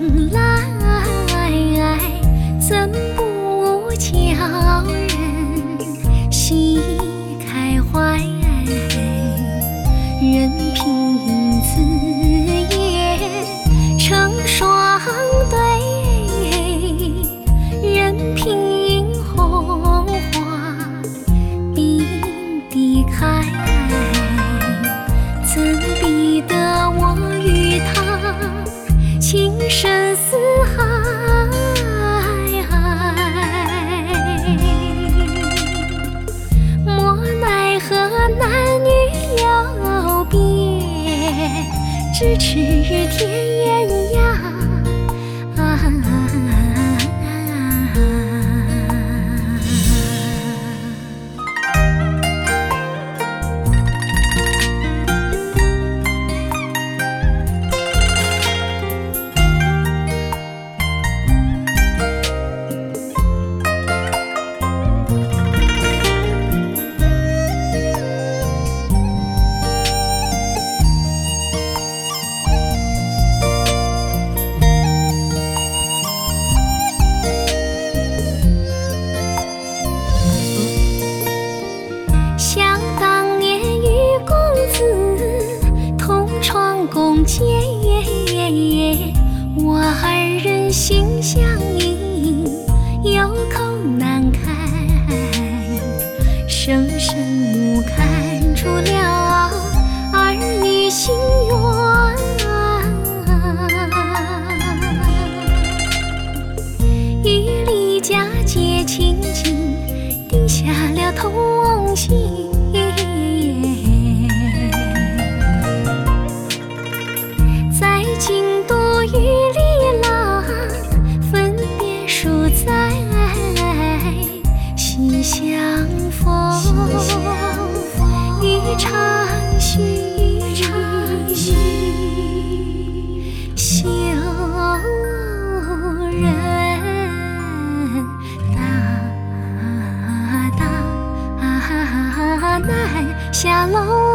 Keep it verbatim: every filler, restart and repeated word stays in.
来，怎不叫人喜开怀？任凭紫叶成双对，任凭红花并蒂开，怎比得我与他情深似海？莫奈何男女有别，咫尺天涯。想当年与公子同床共枕，我二人心相印，有口难开，生生目看出了儿女心愿。与离家结亲情，定下了同心。在京都与李郎分别数载，心相逢欲长续，休人大大难下楼。